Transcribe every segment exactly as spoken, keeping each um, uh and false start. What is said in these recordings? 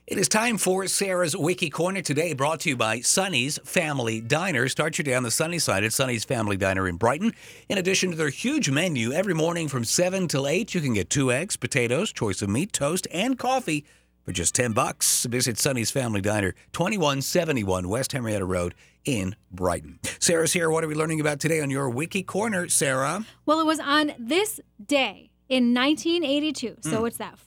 It is time for Sarah's Wiki Corner today, brought to you by Sonny's Family Diner. Start your day on the sunny side at Sonny's Family Diner in Brighton. In addition to their huge menu, every morning from seven till eight, you can get two eggs, potatoes, choice of meat, toast, and coffee for just ten bucks. Visit Sonny's Family Diner, twenty-one seventy-one West Henrietta Road in Brighton. Sarah's here. What are we learning about today on your Wiki Corner, Sarah? Well, it was on this day in nineteen eighty-two. So Mm. it's that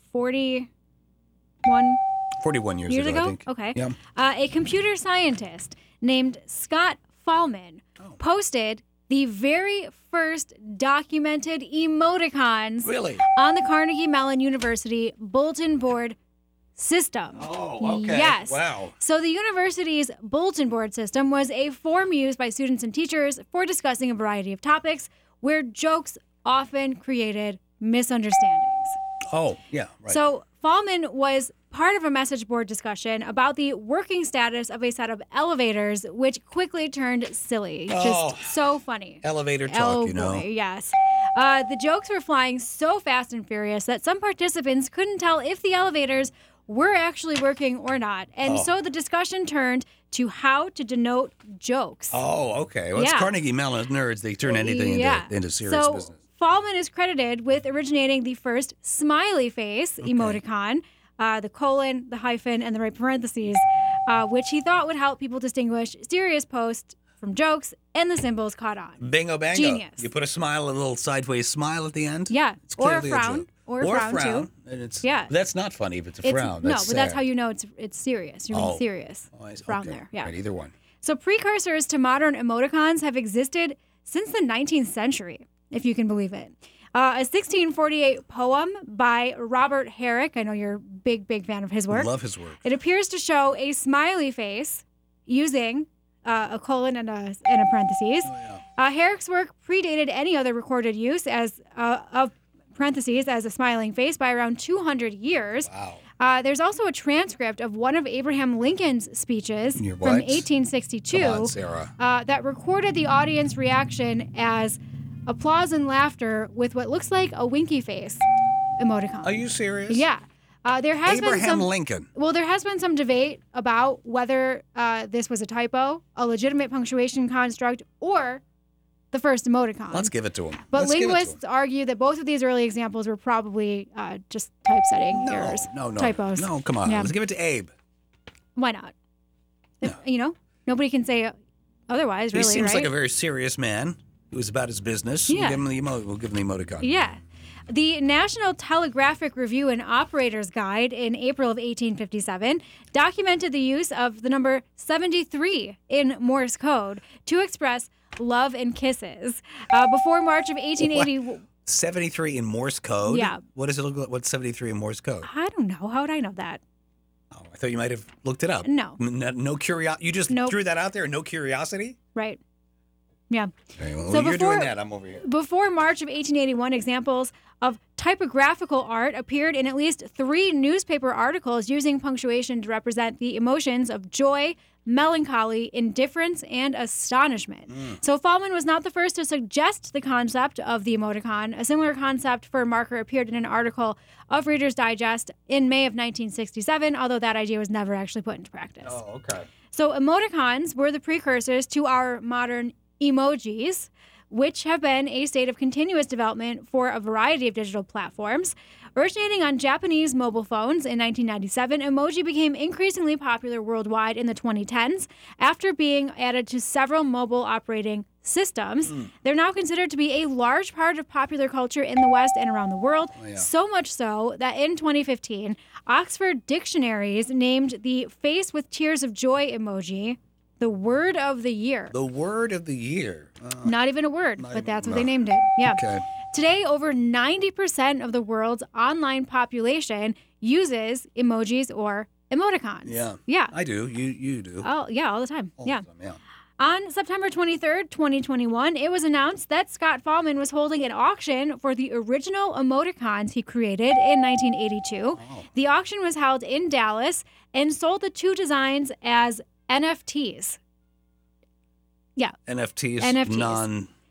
forty-one forty-one years, years ago, ago? I think. Okay. Yeah. Uh, a computer scientist named Scott Fahlman Oh. posted the very first documented emoticons Really? on the Carnegie Mellon University bulletin board system. Oh, okay. Yes. Wow. So the university's bulletin board system was a form used by students and teachers for discussing a variety of topics where jokes often created misunderstandings. Oh, yeah, right. So Fahlman was part of a message board discussion about the working status of a set of elevators, which quickly turned silly. Oh. Just so funny. Elevator talk, oh, you know. boy, yes. Uh, the jokes were flying so fast and furious that some participants couldn't tell if the elevators were actually working or not. And Oh. so the discussion turned to how to denote jokes. Oh, okay. Well, it's Yeah. Carnegie Mellon nerds. They turn anything Yeah. into, into serious so, business. Fahlman is credited with originating the first smiley face emoticon, uh, the colon, the hyphen, and the right parentheses, uh, which he thought would help people distinguish serious posts from jokes, and the symbols caught on. Bingo bango. Genius. You put a smile, a little sideways smile at the end. Yeah, It's or a clearly frown, joke. or a or frown, too. And it's, Yeah. That's not funny if it's a It's, frown. no, That's but that's sad. how you know it's it's serious. You're being Oh. serious. Oh, I see. Frown Okay. there, yeah. Right, either one. So precursors to modern emoticons have existed since the nineteenth century, if you can believe it. Uh, a sixteen forty-eight poem by Robert Herrick. I know you're a big, big fan of his work. Love his work. It appears to show a smiley face using uh, a colon and a, and a parentheses. Oh, yeah. Uh, Herrick's work predated any other recorded use as uh, of parentheses as a smiling face by around two hundred years. Wow. Uh, there's also a transcript of one of Abraham Lincoln's speeches Your from what? eighteen sixty-two Come on, Sarah. uh, that recorded the audience reaction as applause and laughter with what looks like a winky face emoticon. Are you serious? Yeah. Uh, there has been Abraham some. Lincoln. Well, there has been some debate about whether uh, this was a typo, a legitimate punctuation construct, or the first emoticon. Let's give it to him. But Let's give it to linguists him. argue that both of these early examples were probably uh, just typesetting No, errors, no, no. typos. No, come on. Yeah. Let's give it to Abe. Why not? If- No. You know, nobody can say otherwise, He really, seems right? like a very serious man who's about his business. Yeah. We'll give him the, emo- we'll give him the emoticon. Yeah. The National Telegraphic Review and Operator's Guide in April of eighteen fifty-seven documented the use of the number seventy-three in Morse code to express love and kisses. Uh, before March of eighteen eighty, What? seventy-three in Morse code? Yeah. What does it look like? What's seventy-three in Morse code? I don't know. How would I know that? Oh, I thought you might have looked it up. No. N- No, no curiosity. You just Nope. threw that out there. No curiosity? Right. Yeah. Okay, well, So you're before- doing that. I'm over here. Before March of eighteen eighty-one, examples of typographical art appeared in at least three newspaper articles using punctuation to represent the emotions of joy, melancholy, indifference, and astonishment. So Fahlman was not the first to suggest the concept of the emoticon. A similar concept for a marker appeared in an article of Reader's Digest in May of nineteen sixty-seven, although that idea was never actually put into practice. Oh, okay. So emoticons were the precursors to our modern emojis, which have been a state of continuous development for a variety of digital platforms. Originating on Japanese mobile phones in nineteen ninety-seven, emoji became increasingly popular worldwide in the twenty tens after being added to several mobile operating systems. They're now considered to be a large part of popular culture in the West and around the world, Oh, yeah. so much so that in twenty fifteen, Oxford Dictionaries named the face with tears of joy emoji the word of the year. The word of the year. Uh, Not even a word, Not but even- that's what no. they named it. Yeah. okay. Today, over ninety percent of the world's online population uses emojis or emoticons. Yeah. Yeah. I do. You you do. Oh, yeah, all the time. All yeah. of them, yeah. On September twenty-third, twenty twenty-one, it was announced that Scott Fahlman was holding an auction for the original emoticons he created in nineteen eighty-two. Oh. The auction was held in Dallas and sold the two designs as N F Ts. N F Ts. N F Ts. Non.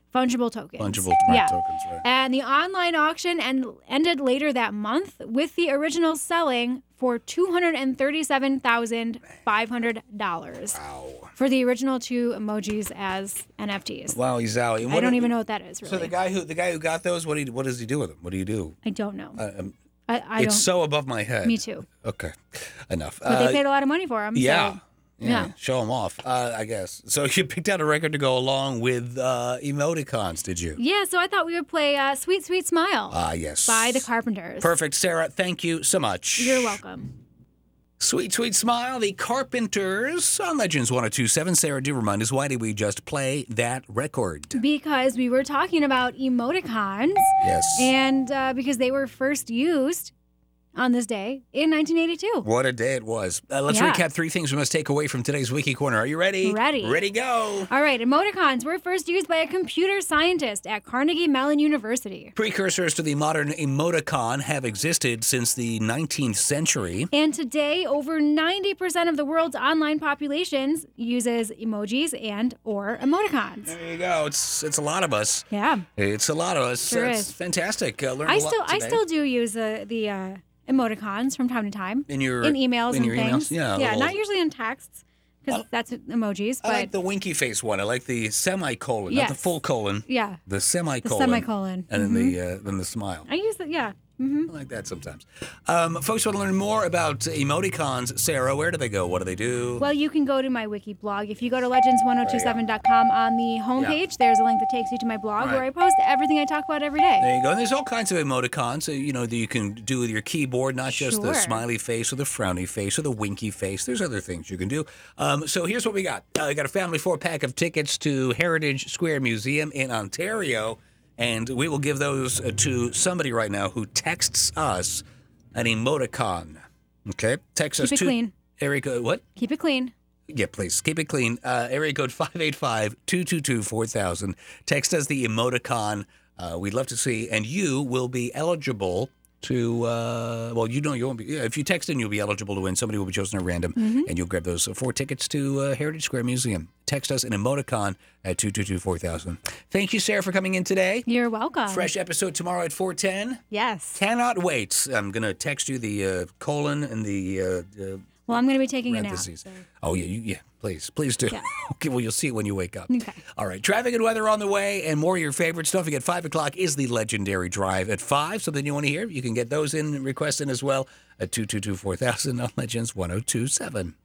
fungible tokens. Fungible right, yeah. tokens, right. And the online auction and ended later that month with the original selling for two hundred thirty-seven thousand five hundred dollars. Wow. For the original two emojis as N F Ts. Wow, he's out. I don't even know what that is, really. So the guy who the guy who got those, what do you, what does he do with them? What do you do? I don't know. Uh, um, I, I it's don't. so above my head. Me too. Okay, enough. But Uh, they paid a lot of money for them. yeah. So, yeah, yeah. show them off, uh, I guess. So you picked out a record to go along with uh, emoticons, did you? yeah, so I thought we would play uh, Sweet Sweet Smile Ah, yes. by the Carpenters. Perfect, Sarah. Thank you so much. You're welcome. Sweet, sweet smile, the Carpenters on Legends one oh two point seven. Sarah, do remind us, why did we just play that record? Because we were talking about emoticons. Yes. And uh, because they were first used on this day in nineteen eighty-two. What a day it was. Uh, let's Yeah. recap three things we must take away from today's Wiki Corner. Are you ready? Ready. Ready, go. All right, emoticons were first used by a computer scientist at Carnegie Mellon University. Precursors to the modern emoticon have existed since the nineteenth century. And today, over ninety percent of the world's online populations uses emojis and or emoticons. There you go. It's it's a lot of us. Yeah. It's a lot of us. Sure That's is. fantastic. Uh, learned I a lot still I today. still do use uh, the uh, emoticons from time to time. in your in emails in and your things. emails. Yeah, yeah, little- not usually in texts because that's emojis, I but like the winky face one. I like the semicolon, not the Yes. full colon. yeah, The semicolon. semicolon. And then the uh, then the smile. I use it. Yeah. hmm I like that sometimes. Um, folks want to learn more about emoticons. Sarah, where do they go? What do they do? Well, you can go to my wiki blog. If you go to legends one oh two seven dot com on the homepage, there's a link that takes you to my blog Right. where I post everything I talk about every day. There you go. And there's all kinds of emoticons, uh, you know, that you can do with your keyboard, not just the Sure. smiley face or the frowny face or the winky face. There's other things you can do. Um, so here's what we got. Uh, we got a family four-pack of tickets to Heritage Square Museum in Ontario, and we will give those uh, to somebody right now who texts us an emoticon. Okay? Text us Keep it to clean. area code, what? Keep it clean. Yeah, please. Keep it clean. Uh, area code five eight five, two two two, four thousand. Text us the emoticon. Uh, we'd love to see. And you will be eligible to, uh, well, you know you won't be. Yeah, if you text in, you'll be eligible to win. Somebody will be chosen at random, and you'll grab those uh, four tickets to uh, Heritage Square Museum. Text us an emoticon at two two two, four thousand. Thank you, Sarah, for coming in today. You're welcome. Fresh episode tomorrow at four ten. Yes. Cannot wait. I'm going to text you the uh, colon and the... Uh, uh, Well, I'm going to be taking a nap. parentheses. so- Oh, yeah, you, yeah, please, please do. Yeah. Okay, well, you'll see it when you wake up. Okay. All right, traffic and weather on the way, and more of your favorites. Don't forget, five o'clock is the legendary drive at five. Something you want to hear? You can get those in, request in as well at two two two, four thousand on Legends one oh two point seven.